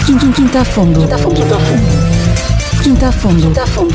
Quinta a Fundo. Quinta a Fundo.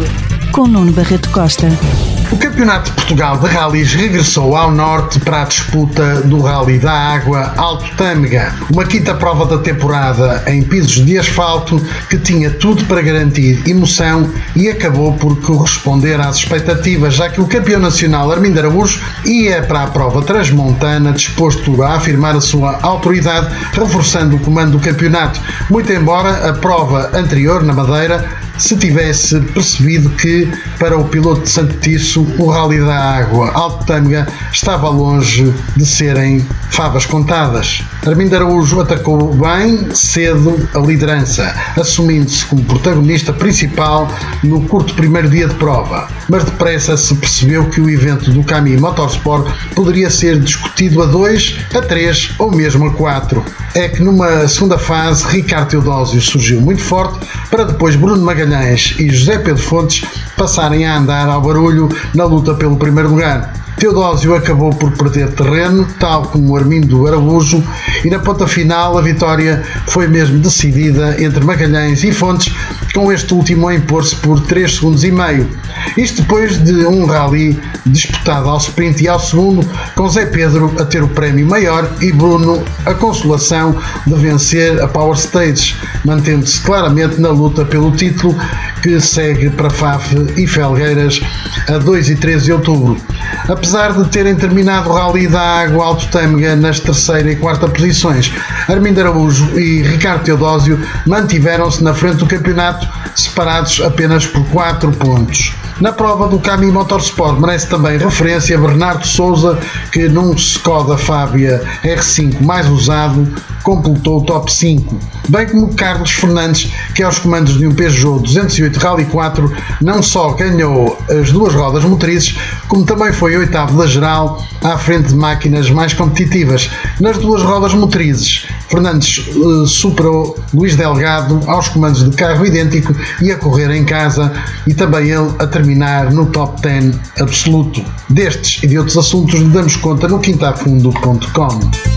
Com Nuno Barreto Costa. O Campeonato de Portugal de Rallys regressou ao norte para a disputa do Rally da Água Alto Tâmega, uma quinta prova da temporada em pisos de asfalto que tinha tudo para garantir emoção e acabou por corresponder às expectativas, já que o campeão nacional Armindo Araújo ia para a prova transmontana disposto a afirmar a sua autoridade, reforçando o comando do campeonato, muito embora a prova anterior na Madeira se tivesse percebido que, para o piloto de Santo Tirso, o Rally da Água Alto Tâmega estava longe de serem favas contadas. Armindo Araújo atacou bem cedo a liderança, assumindo-se como protagonista principal no curto primeiro dia de prova, mas depressa se percebeu que o evento do Cami Motorsport poderia ser discutido a 2, a 3 ou mesmo a 4. É que numa segunda fase Ricardo Teodósio surgiu muito forte, para depois Bruno Magalhães e José Pedro Fontes passarem a andar ao barulho na luta pelo primeiro lugar. Teodósio acabou por perder terreno, tal como Armindo Araújo, e na ponta final a vitória foi mesmo decidida entre Magalhães e Fontes, com este último a impor-se por 3 segundos e meio. Isto depois de um rally disputado ao sprint e ao segundo, com Zé Pedro a ter o prémio maior e Bruno a consolação de vencer a Power Stage, mantendo-se claramente na luta pelo título, que segue para Faf e Felgueiras a 2 e 13 de outubro. Apesar de terem terminado o Rally da Água Alto Tâmega nas terceira e quarta posições, Armindo Araújo e Ricardo Teodósio mantiveram-se na frente do campeonato, separados apenas por 4 pontos. Na prova do Cami Motorsport merece também referência Bernardo Souza, que num Skoda Fábia R5 mais usado completou o top 5, bem como Carlos Fernandes, que aos comandos de um Peugeot 208 Rally 4 não só ganhou as 2 rodas motrizes, como também foi oitavo da geral à frente de máquinas mais competitivas. Nas 2 rodas motrizes, Fernandes superou Luís Delgado aos comandos de carro idêntico e a correr em casa, e também ele a terminar no top 10 absoluto. Destes e de outros assuntos lhe damos conta no quintafundo.com.